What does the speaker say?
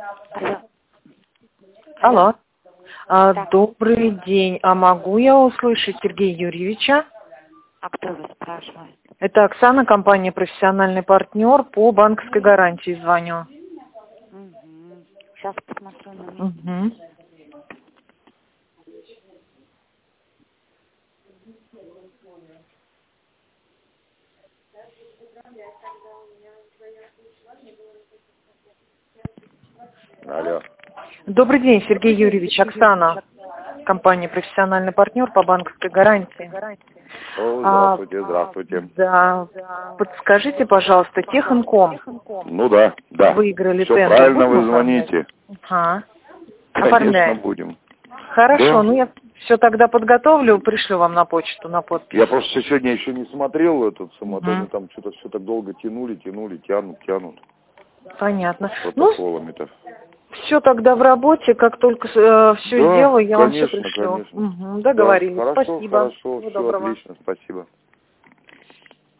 Алло. Алло. Да. Добрый день. А могу я услышать Сергея Юрьевича? А кто вас спрашивает? Это Оксана, компания «Профессиональный партнер», по банковской гарантии звоню. Угу. Сейчас посмотрю на месте. Угу. Алло. Добрый день, Сергей Юрьевич. Оксана, компания «Профессиональный партнер» по банковской гарантии. О, здравствуйте, здравствуйте. Да. Подскажите, пожалуйста, Техинком. Ну да, да. Выиграли Все тендер. правильно вы Будем оформлять? звоните. Ага. Конечно, Оформляем. будем. Хорошо, Да. ну я все тогда подготовлю, пришлю вам на почту, на подпись. Я просто сегодня еще не смотрел этот самотон, Угу. там что-то все так долго тянули, тянут. Понятно. С Ну, протоколами-то. все тогда в работе, как только все Да, сделаю, я вам все конечно, пришлю. конечно. Угу, договорились. Да, Спасибо. хорошо, Всего все доброго. отлично, спасибо.